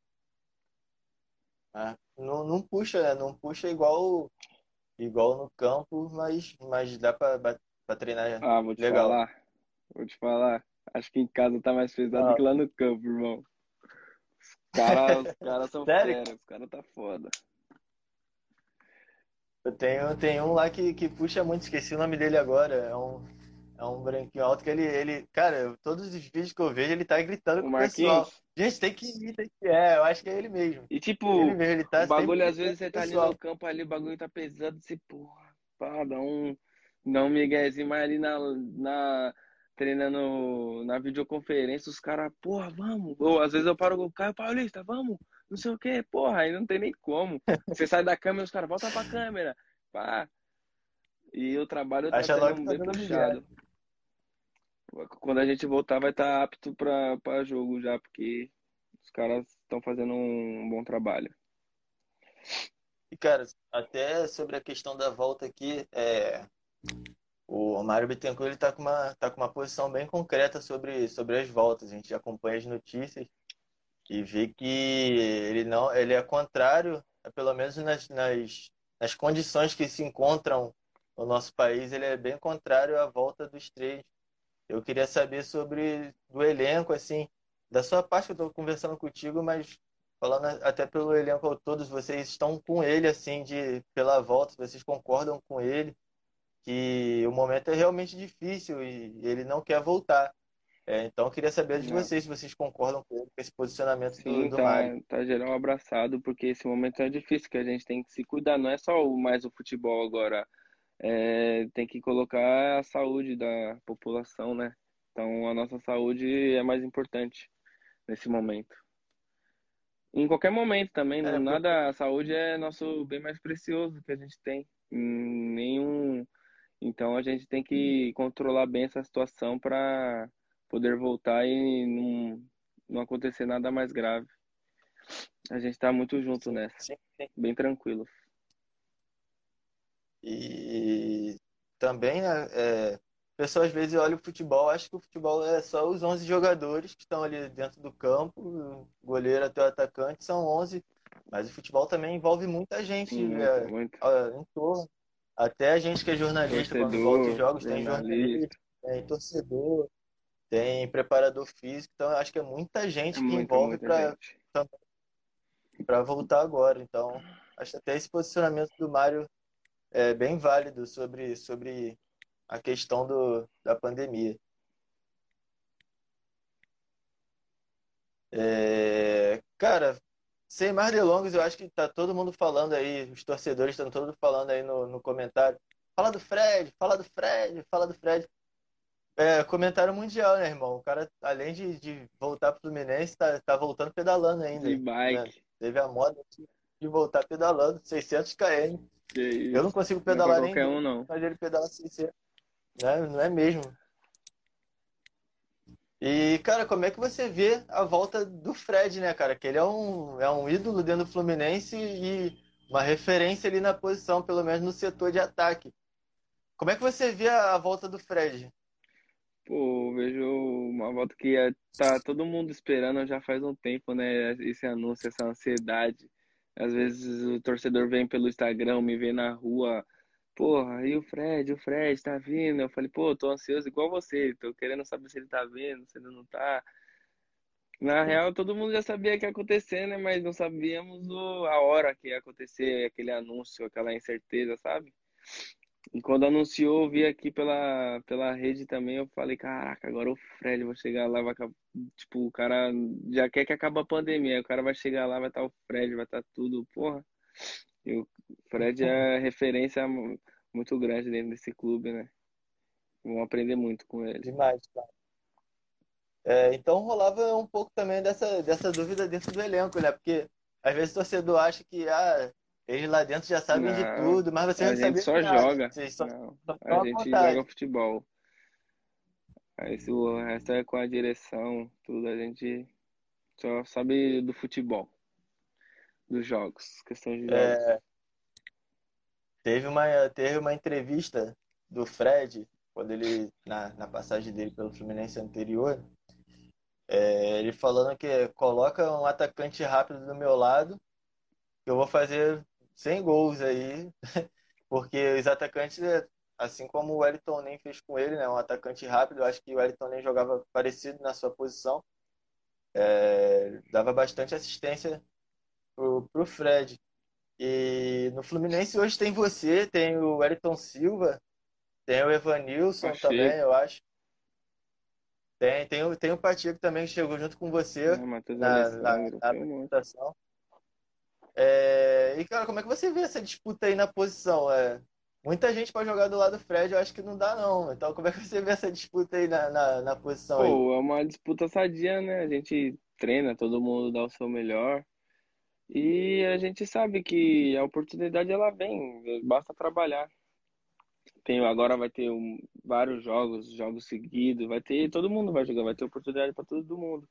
Ah, não, não puxa, né? Não puxa igual, igual no campo, mas, mas dá pra, ba- pra treinar Ah, vou te legal. falar, vou te falar. Acho que em casa tá mais pesado Ah, que lá no campo, irmão. Cara, os caras são sério? fera, os caras tá foda. Eu tenho, tem um lá que, que puxa muito, esqueci o nome dele agora. É um, é um branquinho alto que ele, ele, cara, todos os vídeos que eu vejo, ele tá gritando O com o pessoal. Marquinhos. Gente, tem que ir, tem que ir. É, eu acho que é ele mesmo. E Ele tipo, mesmo, ele o tá sempre bagulho às gritando vezes com o você tá ali no pessoal. campo ali, o bagulho tá pesado, você, porra, pá, dá um, dá um miguezinho, mas ali na, na, treinando na videoconferência, os caras, porra, vamos. Ou às vezes eu paro com o Caio Paulista, vamos, não sei o quê, porra, aí não tem nem como. Você sai da câmera, os caras, volta pra câmera, pá. E o trabalho tá Acha logo sendo que tá bem dando migué. puxado. Quando a gente voltar, vai estar apto pra, pra jogo já, porque os caras estão fazendo um bom trabalho. E, cara, até sobre a questão da volta aqui, é, o Mário Bittencourt ele tá com uma, tá com uma posição bem concreta sobre, sobre as voltas. A gente acompanha as notícias e vê que ele não, ele é contrário, é, pelo menos nas, nas, nas condições que se encontram no nosso país, ele é bem contrário à volta dos três. Eu queria saber sobre do elenco, assim, da sua parte, eu estou conversando contigo, mas falando até pelo elenco ao todos, vocês estão com ele, assim, de pela volta, vocês concordam com ele que o momento é realmente difícil e ele não quer voltar. É, então, eu queria saber de Não. vocês se vocês concordam com ele, com esse posicionamento do, Sim, do Mário. tá, tá geral abraçado, porque esse momento é difícil, que a gente tem que se cuidar, não é só o, mais o futebol agora, é, tem que colocar a saúde da população, né? Então a nossa saúde é mais importante nesse momento. Em qualquer momento também, É, não né, porque, nada, a saúde é nosso bem mais precioso que a gente tem. Em nenhum, então a gente tem que controlar bem essa situação para poder voltar e não, não acontecer nada mais grave. A gente tá muito junto sim, nessa, sim, sim. bem tranquilo. E também, né, é, a pessoa às vezes olha o futebol, acha que o futebol é só os onze jogadores que estão ali dentro do campo, o goleiro até o atacante, são onze, mas o futebol também envolve muita gente Muito, é, muito. é, em torno. Até a gente que é jornalista, quando volta os Torcedor, jogos, tem jornalista, jornalista, tem torcedor, tem preparador físico, então eu acho que é muita é gente que muita, envolve muita para gente. para voltar agora. Então, acho que até esse posicionamento do Mário é bem válido sobre, sobre a questão do, da pandemia. É, cara, sem mais delongas, eu acho que tá todo mundo falando aí, os torcedores estão todos falando aí no, no comentário. Fala do Fred, fala do Fred, fala do Fred. É, comentário mundial, né, irmão? O cara, além de, de voltar pro Fluminense, tá, tá voltando pedalando De ainda, né? bike, Teve a moda de de voltar pedalando, seiscentos quilômetros. que Eu não isso. consigo Não é pra pedalar nem qualquer um, dois, não. mas ele pedala seiscentos, né? Não é mesmo? E, cara, como é que você vê a volta do Fred, né, cara? Que ele é um, é um ídolo dentro do Fluminense e uma referência ali na posição, pelo menos no setor de ataque. Como é que você vê a, a volta do Fred? Pô, eu vejo uma volta que é- tá todo mundo esperando já faz um tempo, né? Esse anúncio, essa ansiedade. Às vezes o torcedor vem pelo Instagram, me vê na rua, porra, e o Fred, o Fred tá vindo? Eu falei, pô, tô ansioso igual você, tô querendo saber se ele tá vindo, se ele não tá. Na real, todo mundo já sabia que ia acontecer, né? Mas não sabíamos o- a hora que ia acontecer aquele anúncio, aquela incerteza, sabe? E quando anunciou, eu vi aqui pela, pela rede também, eu falei, caraca, agora o Fred vai chegar lá, vai, acab- tipo, o cara já quer que acabe a pandemia, aí o cara vai chegar lá, vai estar o Fred, vai estar tudo, porra. E o Fred é referência mu- muito grande dentro desse clube, né? Vão aprender muito com ele. Demais, cara. É, então rolava um pouco também dessa, dessa dúvida dentro do elenco, né? Porque às vezes o torcedor acha que ah, eles lá dentro já sabem de Não, tudo, mas vocês a não gente sabiam só de nada. joga. Vocês só, Não, só a estão à gente joga vontade. futebol. Aí se o resto é com a direção, tudo, a gente só sabe do futebol, dos jogos, questão de jogos. É, teve uma, teve uma entrevista do Fred, quando ele, na, na passagem dele pelo Fluminense anterior, é, ele falando que coloca um atacante rápido do meu lado, que eu vou fazer cem gols aí, porque os atacantes, é, assim como o Wellington nem fez com ele, né, um atacante rápido, eu acho que o Wellington nem jogava parecido na sua posição, é, dava bastante assistência pro, pro Fred. E no Fluminense hoje tem você, tem o Wellington Silva, tem o Evanilson também, Pacheco, eu acho. Tem, tem, o, tem o Pacheco também que chegou junto com você né, Matheus na, na, Alessandro, na tem um monte. apresentação. É, e, cara, como é que você vê essa disputa aí na posição? É, muita gente para jogar do lado do Fred, eu acho que não dá, não. Então, como é que você vê essa disputa aí na, na, na posição aí? Pô, é uma disputa sadia, né? A gente treina, todo mundo dá o seu melhor. E a gente sabe que a oportunidade ela vem, basta trabalhar. Tem, agora vai ter um- vários jogos, jogos seguidos, vai ter, todo mundo vai jogar, vai ter oportunidade para todo mundo.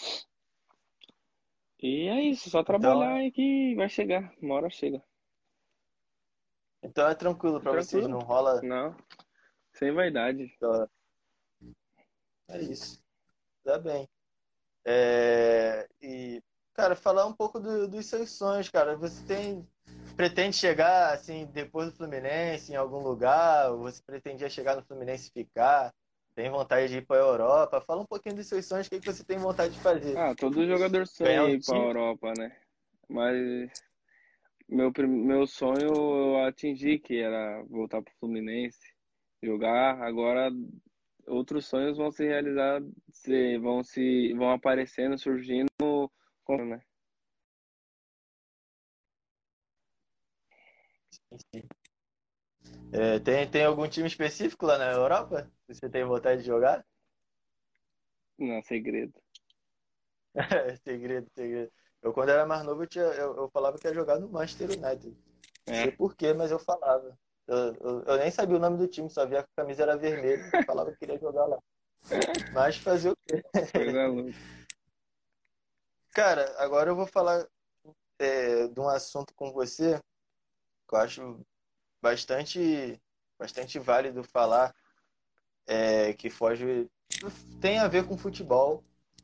E é isso, só Então, trabalhar e que vai chegar, uma hora chega. então é tranquilo para vocês, Tranquilo? não rola. Não, sem vaidade. Ó, é isso, tá bem. É, e, cara, falar um pouco do- dos seus sonhos, cara. Você tem, pretende chegar, assim, depois do Fluminense, em algum lugar? Ou você pretendia chegar no Fluminense e ficar? Tem vontade de ir para a Europa? Fala um pouquinho dos seus sonhos, o que que você tem vontade de fazer? Ah, todo jogador sonha Ganhar um em ir pra título? Europa, né? Mas meu, prim- meu sonho eu atingi, que era voltar pro Fluminense, jogar. Agora outros sonhos vão se realizar, se, vão se, vão aparecendo, surgindo, com- né? É, tem, tem algum time específico lá na Europa? Que você tem vontade de jogar? Não, segredo. Segredo, segredo. Eu, quando era mais novo, eu, tinha, eu, eu falava que ia jogar no Manchester United. Não sei É, por quê, mas eu falava. Eu, eu, eu nem sabia o nome do time, só via que a camisa era vermelha e falava que queria jogar lá. Mas fazer o quê? coisa louca. Cara, agora eu vou falar é, de um assunto com você que eu acho bastante, bastante válido falar, é, que foge, tem a ver com futebol,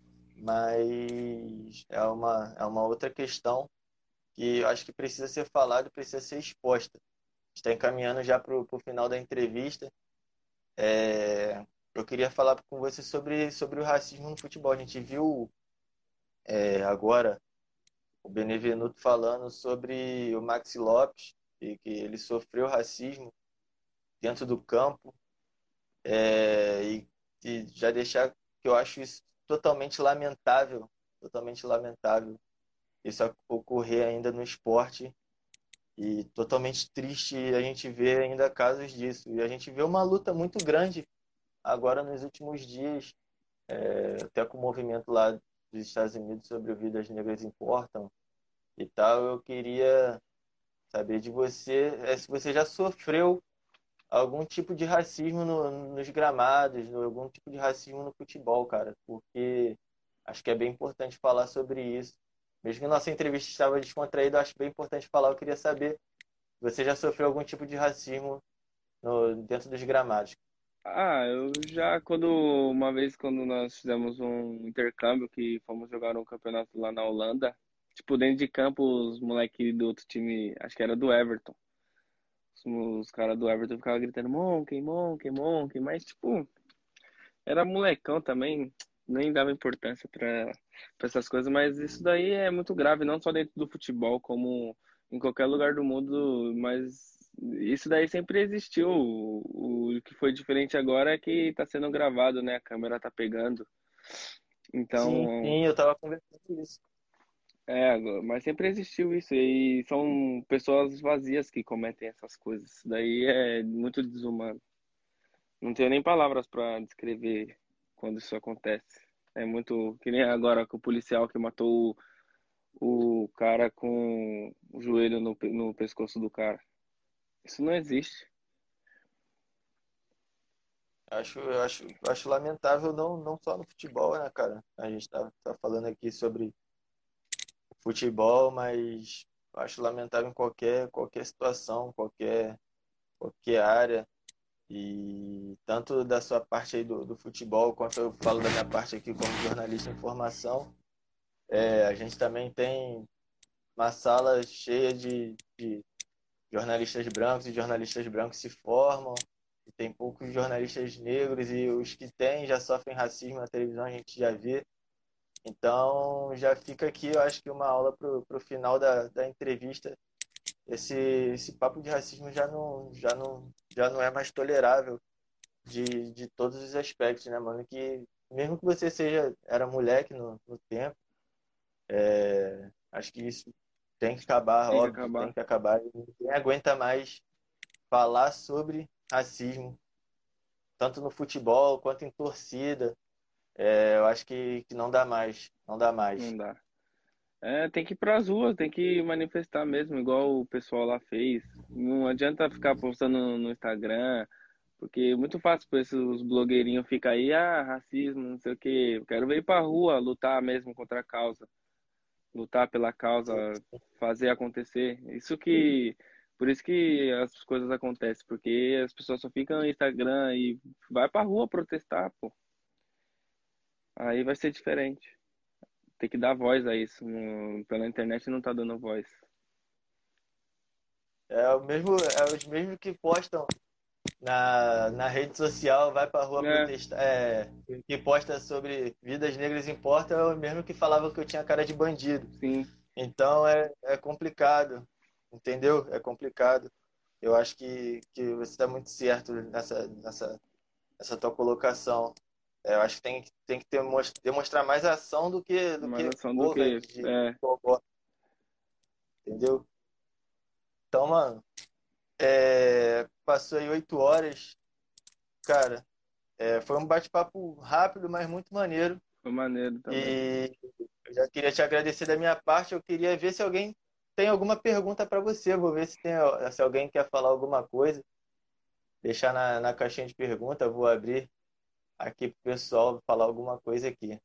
mas é uma, é uma outra questão que eu acho que precisa ser falado, precisa ser exposta. Está encaminhando já para o final da entrevista. É, eu queria falar com você sobre, sobre o racismo no futebol. A gente viu é, agora o Benevenuto falando sobre o Maxi Lopes e que ele sofreu racismo dentro do campo, é, e, e já deixar que eu acho isso totalmente lamentável, totalmente lamentável isso ocorrer ainda no esporte. E totalmente triste a gente vê ainda casos disso. E a gente vê uma luta muito grande agora nos últimos dias, é, até com o movimento lá dos Estados Unidos sobre o Vidas Negras Importam e tal. Eu queria saber de você, é, se você já sofreu algum tipo de racismo no- nos gramados, no- algum tipo de racismo no futebol, cara, porque acho que é bem importante falar sobre isso. Mesmo que nossa entrevista estava descontraída, acho bem importante falar. Eu queria saber. Você já sofreu algum tipo de racismo no- dentro dos gramados? Ah, eu já quando uma vez quando nós fizemos um intercâmbio que fomos jogar um campeonato lá na Holanda, tipo dentro de campo os moleques do outro time, acho que era do Everton. Os, os caras do Everton ficavam gritando Monkey, Monkey, Monkey, mas tipo, era molecão também, nem dava importância pra pra essas coisas, mas isso daí é muito grave, não só dentro do futebol, como em qualquer lugar do mundo, mas isso daí sempre existiu. O, o que foi diferente agora é que tá sendo gravado, né? A câmera tá pegando. Sim, Então, sim, eu estava conversando isso. é, agora- mas sempre existiu isso. E são pessoas vazias que cometem essas coisas. Isso daí é muito desumano. Não tenho nem palavras para descrever quando isso acontece. É muito que nem agora com o policial que matou o, o cara com o joelho no, pe- no pescoço do cara. Isso não existe. Acho, eu acho, eu acho lamentável não, não só no futebol, né, cara? A gente tá, tá falando aqui sobre futebol, mas eu acho lamentável em qualquer, qualquer situação, qualquer, qualquer área. E tanto da sua parte aí do, do futebol, quanto eu falo da minha parte aqui como jornalista de informação, é, a gente também tem uma sala cheia de, de jornalistas brancos e jornalistas brancos se formam, e tem poucos jornalistas negros e os que têm já sofrem racismo na televisão, a gente já vê. Então já fica aqui, eu acho que uma aula para o final da, da entrevista. Esse, esse papo de racismo já não, já não, já não é mais tolerável de, de todos os aspectos, né, mano? Que mesmo que você seja, era moleque no, no tempo, é, acho que isso tem que acabar, Tem que óbvio, tem acabar. que acabar. Ninguém aguenta mais falar sobre racismo, tanto no futebol quanto em torcida. É, eu acho que, que não dá mais, não dá mais. Não dá. É, tem que ir pras ruas, tem que manifestar mesmo, igual o pessoal lá fez. Não adianta ficar postando no, no Instagram, porque é muito fácil para esses blogueirinhos ficar aí, ah, racismo, não sei o quê. Eu quero ver ir pra rua, lutar mesmo contra a causa, lutar pela causa, fazer acontecer. Isso que, por isso que as coisas acontecem, porque as pessoas só ficam no Instagram e vai pra rua protestar, pô. Aí vai ser diferente. Tem que dar voz a isso. No- pela internet não tá dando voz. É o mesmo, é os mesmos que postam na, na rede social, vai pra rua É, protestar, é, que posta sobre vidas negras importa, é o mesmo que falava que eu tinha cara de bandido. sim. Então é, é complicado, entendeu? É complicado. Eu acho que, que você está muito certo nessa, nessa, nessa tua colocação. É, eu acho que tem, tem que ter, demonstrar mais ação do que, do Mais que ação do ouve que. de, de É, gogó, entendeu? Então, mano, é, passou aí oito horas, cara. É, foi um bate-papo rápido, mas muito maneiro. foi maneiro também. E eu já queria te agradecer da minha parte. Eu queria ver se alguém tem alguma pergunta para você. Vou ver se, tem, se alguém quer falar alguma coisa. Deixar na, na caixinha de pergunta. Vou abrir aqui pro pessoal falar alguma coisa aqui.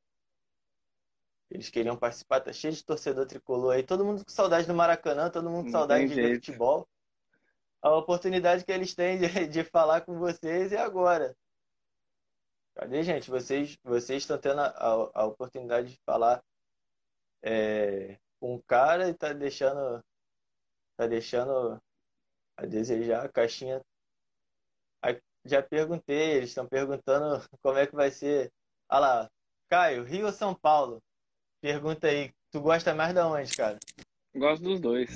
Eles queriam participar. Tá cheio de torcedor tricolor aí. Todo mundo com saudade do Maracanã, todo mundo com Não tem saudade de ver jeito. futebol. A oportunidade que eles têm de, de falar com vocês é agora. Cadê, gente? Vocês, vocês estão tendo a, a, a oportunidade de falar é, com o cara e tá deixando, tá deixando a desejar. A caixinha. Aí, já perguntei, eles estão perguntando como é que vai ser. Olha lá, Caio, Rio ou São Paulo? Pergunta aí, tu gosta mais da onde, cara? Gosto dos dois.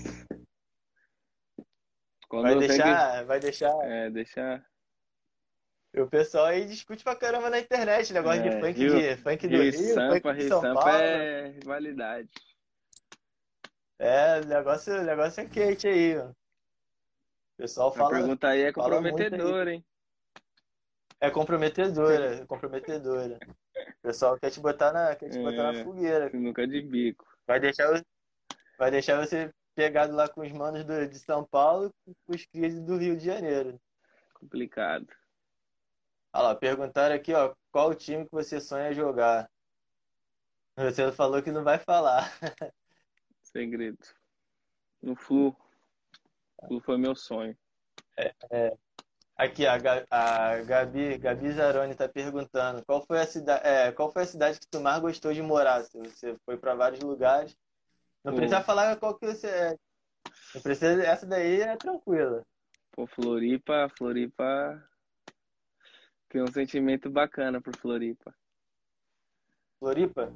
Quando Vai eu sempre. deixar, vai deixar. É, deixa. O pessoal aí discute pra caramba na internet, negócio de É, funk Rio, de funk do Rio e Rio, funk Sampa, de Rio e São Sampa Paulo. é rivalidade. É, o negócio, o negócio é quente aí, ó. O pessoal A fala, pergunta aí é fala muito aí. comprometedora, hein? É comprometedora, é comprometedora. O pessoal quer te botar na, quer te botar na É, fogueira. sinuca de bico. Vai deixar, vai deixar você pegado lá com os manos do, de São Paulo e com os crias do Rio de Janeiro. Complicado. Olha lá, perguntaram aqui, ó, qual o time que você sonha jogar? Você falou que não vai falar. Segredo. No Flu. Flu foi meu sonho. É, aqui, a, Ga- a Gabi, Gabi Zaroni tá perguntando, qual foi a cidade, é, qual foi a cidade que tu mais gostou de morar? Se você foi para vários lugares. Não Pô, precisa falar qual que você é. Não precisa, essa daí é tranquila. pô, Floripa, Floripa. Tem um sentimento bacana por Floripa. Floripa?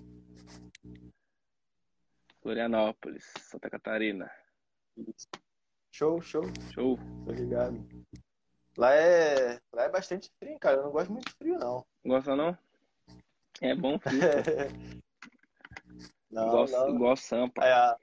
Florianópolis, Santa Catarina. Show, show. Show. Tô ligado. Lá é, lá é bastante frio, cara. Eu não gosto muito de frio, não. Gosta não? É bom frio, pô. Não, Igual, não. igual Sampa. Aí a,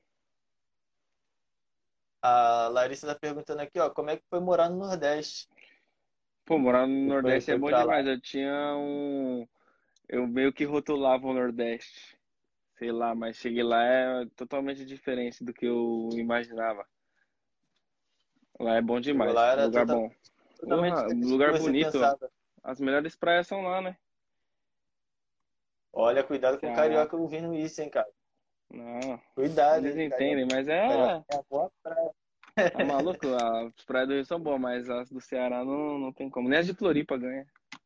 a Larissa tá perguntando aqui, ó, como é que foi morar no Nordeste? Pô, morar no E foi, Nordeste é foi bom pra lá. demais. Eu tinha um. Eu meio que rotulava o Nordeste. Sei lá, mas cheguei lá é totalmente diferente do que eu imaginava. Lá é bom Chegou demais. lá, era Lugar total, bom. totalmente Porra, diferente do que lugar você bonito. pensava. As melhores praias são lá, né? Olha, cuidado com o Ceará. carioca ouvindo isso, hein, cara. Não, Cuidado, eles hein, carioca. entendem, mas Carioca é. é a boa praia. Tá maluco? As praias do Rio são boas, mas as do Ceará não, não tem como. Nem as de Floripa ganha.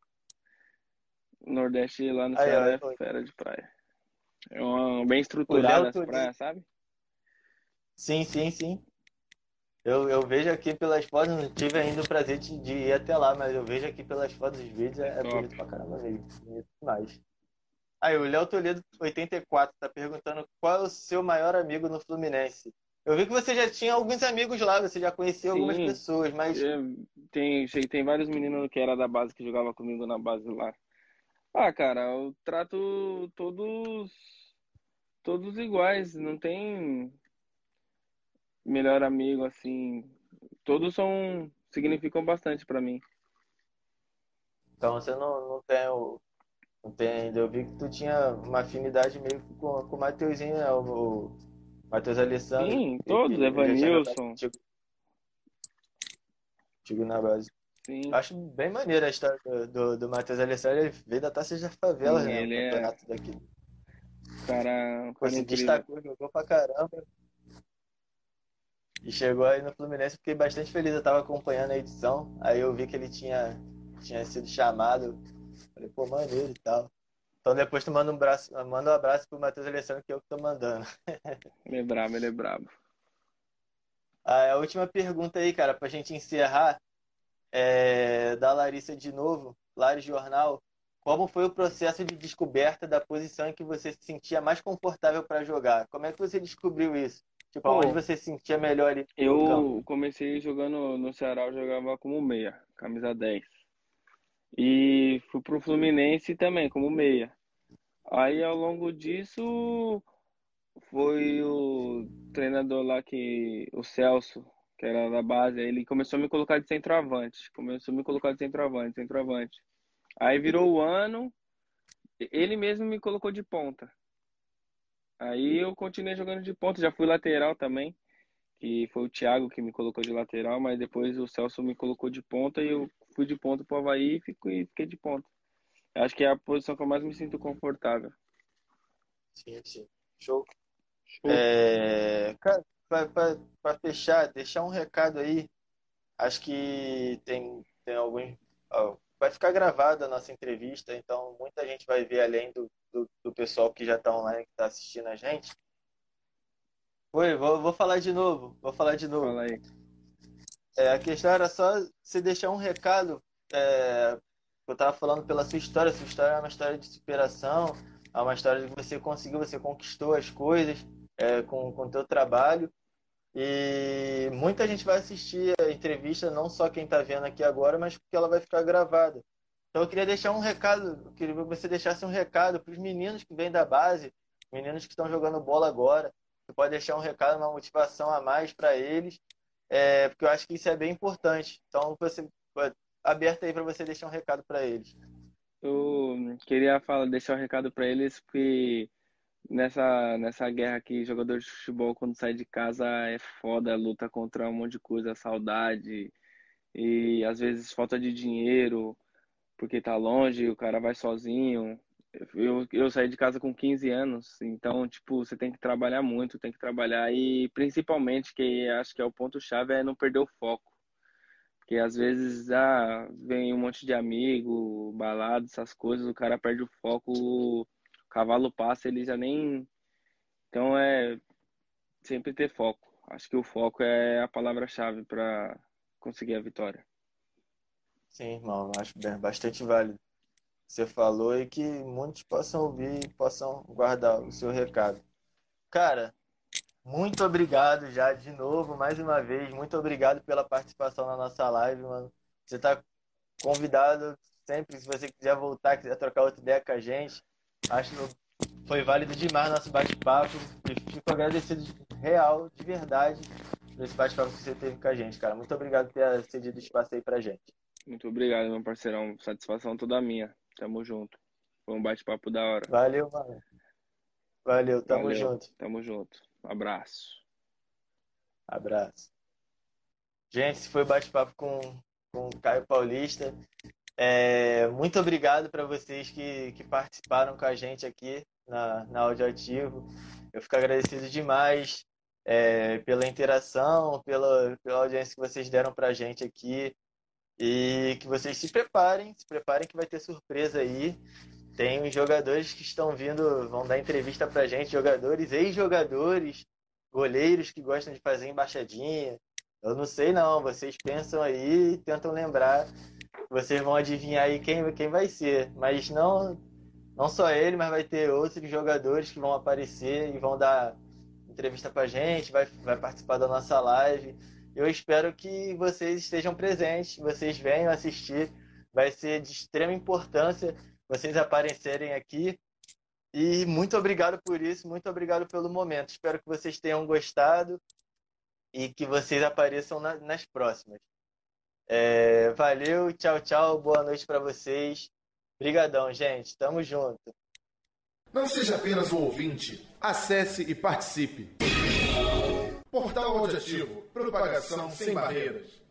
O Nordeste lá no Aí, Ceará é ó, fera de praia. É uma, bem o Léo estruturada as Toledo. praias, sabe? Sim, sim, sim. Eu, eu vejo aqui pelas fotos, não tive ainda o prazer de, de ir até lá, mas eu vejo aqui pelas fotos dos vídeos, É é, é top. bonito pra caramba mesmo. Bonito demais. Aí, o Léo Toledo, oitenta e quatro, tá perguntando qual é o seu maior amigo no Fluminense. Eu vi que você já tinha alguns amigos lá, você já conhecia algumas Sim, pessoas, mas é, tem, sei, tem vários meninos que era da base que jogavam comigo na base lá. Ah, cara, eu trato todos todos iguais, não tem melhor amigo assim. Todos são significam bastante pra mim. então você não, não tem o. Não tem ainda. Eu vi que tu tinha uma afinidade meio que com, com o Mateuzinho, né? O, o Matheus Alessandro, Sim, que, que todos, ele já tinha jogado Evanilson, contigo, contigo na base. sim, Acho bem maneira a história do, do, do Matheus Alessandro. Ele veio da Taça das Favelas, sim, né? O ele é campeonato daqui. um cara, um Pô, cara se incrível. destacou, jogou pra caramba. E chegou aí no Fluminense, fiquei bastante feliz. Eu tava acompanhando a edição. Aí eu vi que ele tinha, tinha sido chamado. Falei, pô, maneiro e tal. Então depois tu manda um, braço, manda um abraço pro Matheus Alessandro, que eu que tô mandando. Ele é brabo, ele é brabo. A a última pergunta aí, cara, pra gente encerrar, é da Larissa de novo, Lares Jornal. Como foi o processo de descoberta da posição em que você se sentia mais confortável para jogar? Como é que você descobriu isso? Tipo, aonde Pô, você se sentia melhor ali no campo? eu comecei jogando no Ceará, eu jogava como meia, camisa dez. E fui pro Fluminense também, como meia. Aí ao longo disso foi o treinador lá que, o Celso, que era da base, ele começou a me colocar de centroavante. Começou a me colocar de centroavante, centroavante. Aí virou o ano, ele mesmo me colocou de ponta. Aí eu continuei jogando de ponta, já fui lateral também, que foi o Thiago que me colocou de lateral, mas depois o Celso me colocou de ponta e eu fui de ponta pro Avaí e fiquei, fiquei de ponta. Acho que é a posição que eu mais me sinto confortável. Sim, sim. Show. Show. É, cara, para fechar, deixar um recado aí. Acho que tem, tem alguns. Ó, vai ficar gravada a nossa entrevista, então muita gente vai ver além do, do, do pessoal que já está online, que está assistindo a gente. Oi, vou, vou falar de novo, vou falar de novo. Fala aí. É, a questão era só você deixar um recado. É, eu estava falando pela sua história. Sua história é uma história de superação, é uma história de que você conseguiu, você conquistou as coisas é, com o teu trabalho. E muita gente vai assistir a entrevista, não só quem está vendo aqui agora, mas porque ela vai ficar gravada. Então eu queria deixar um recado, eu queria que você deixasse um recado para os meninos que vêm da base, meninos que estão jogando bola agora. Você pode deixar um recado, uma motivação a mais para eles, é, porque eu acho que isso é bem importante. Então você aberto aí para você deixar um recado para eles. Eu queria falar, deixar um recado para eles, porque nessa, nessa guerra aqui, jogador de futebol, quando sai de casa, é foda, luta contra um monte de coisa, saudade, e às vezes falta de dinheiro, porque tá longe, o cara vai sozinho. Eu, eu saí de casa com quinze anos, então, tipo, você tem que trabalhar muito, tem que trabalhar, e principalmente, que acho que é o ponto-chave, é não perder o foco. Porque às vezes ah, vem um monte de amigo, balada, essas coisas, o cara perde o foco, o cavalo passa, ele já nem. Então é sempre ter foco. Acho que o foco é a palavra-chave para conseguir a vitória. Sim, irmão, eu acho bem- bastante válido. Você falou e que muitos possam ouvir e possam guardar o seu recado. Cara, muito obrigado já de novo, mais uma vez. Muito obrigado pela participação na nossa live, mano. Você tá convidado sempre, se você quiser voltar, quiser trocar outra ideia com a gente. Acho que foi válido demais nosso bate-papo. E fico agradecido de real, de verdade, por esse bate-papo que você teve com a gente, cara. Muito obrigado por ter cedido espaço aí pra gente. Muito obrigado, meu parceirão. Satisfação toda minha. Tamo junto. Foi um bate-papo da hora. Valeu, mano. Valeu, tamo Valeu. junto. Tamo junto. Abraço. Abraço. Gente, esse foi o bate-papo com, com o Caio Paulista. É, muito obrigado para vocês que, que participaram com a gente aqui na, na Audioativo. Eu fico agradecido demais é, pela interação, pela, pela audiência que vocês deram para a gente aqui. E que vocês se preparem, se preparem que vai ter surpresa aí. Tem os jogadores que estão vindo, vão dar entrevista pra gente, jogadores, ex-jogadores, goleiros que gostam de fazer embaixadinha. Eu não sei não, vocês pensam aí e tentam lembrar, vocês vão adivinhar aí quem, quem vai ser. Mas não, não só ele, mas vai ter outros jogadores que vão aparecer e vão dar entrevista pra gente, vai, vai participar da nossa live. Eu espero que vocês estejam presentes, vocês venham assistir, vai ser de extrema importância vocês aparecerem aqui. E muito obrigado por isso, muito obrigado pelo momento. Espero que vocês tenham gostado e que vocês apareçam na, nas próximas. É, valeu, tchau, tchau, boa noite para vocês. Obrigadão, gente, tamo junto. Não seja apenas um ouvinte, acesse e participe. Portal Audioativo, propagação sem barreiras.